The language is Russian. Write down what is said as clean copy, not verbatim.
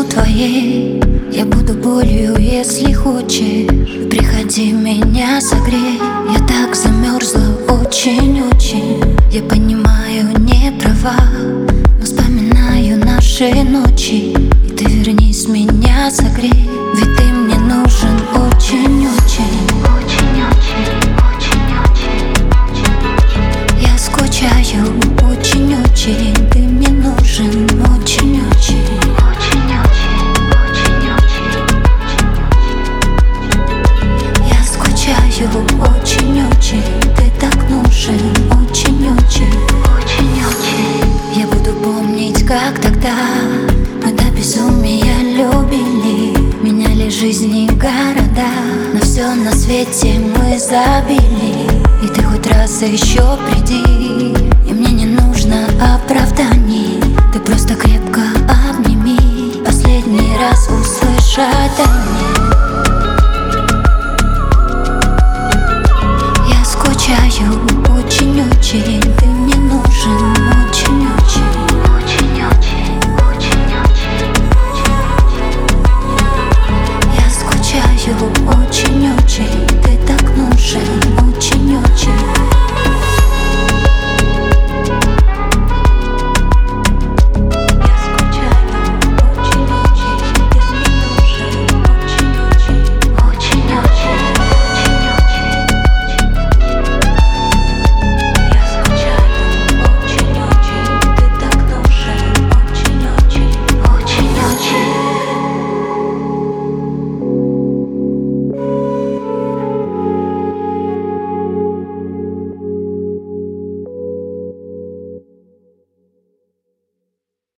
буду твоей, я буду болью, если хочешь. Приходи, меня согрей. Я так замерзла, очень-очень. Я понимаю, не права, но вспоминаю наши ночи. И ты вернись, меня согрей, ведь ты мне нужен очень-очень. Я скучаю очень-очень. Ты мне нужен очень-очень. Я скучаю очень-очень. Ты так нужен очень-очень. Я буду помнить, как тогда мы до безумия любили. Меняли жизни города, но все на свете мы забили. И ты хоть раз еще приди, и мне не нужно оправданий. Ты просто крепко обними, последний раз